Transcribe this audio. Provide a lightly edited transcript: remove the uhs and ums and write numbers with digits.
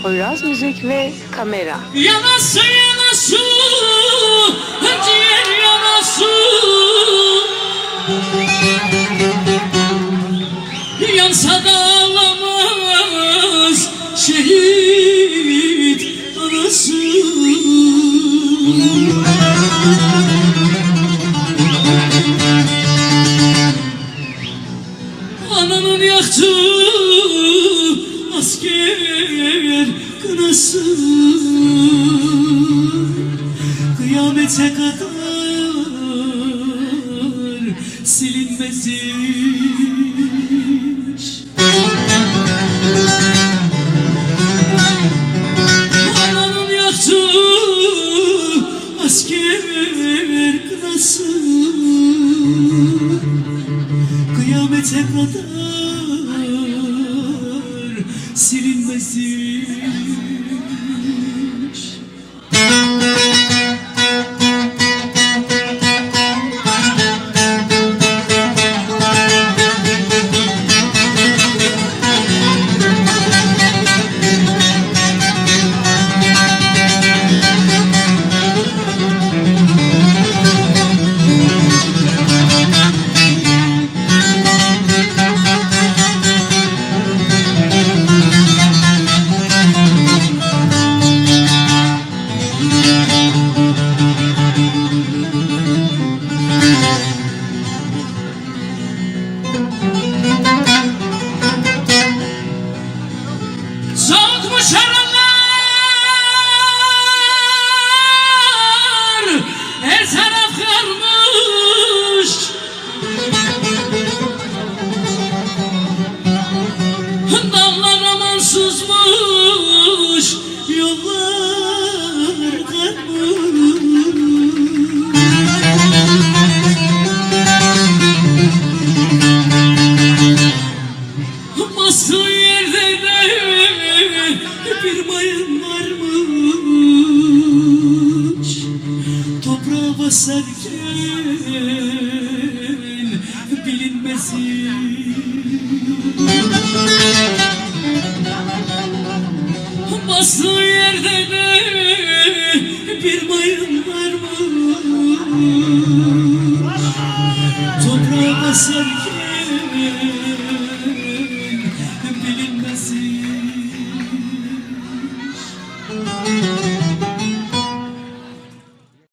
Poyraz Müzik ve Kamera. Yanası yanası, ciğer yanası, yansa da ağlamaz şehit anası. Ananın yaktığı asker kınası kıyamete kadar silinmezmiş. Ananın yaktığı asker kınası kıyamete kadar silinmezmiş. Soğutmuş aralar, her taraf karmış. Dallar amansızmış, yollar karmış. Bastığı yerde de bir mayın varmış. Toprağa basarken bilinmesin. Bastığı yerde de bir mayın varmış. Toprağa basarken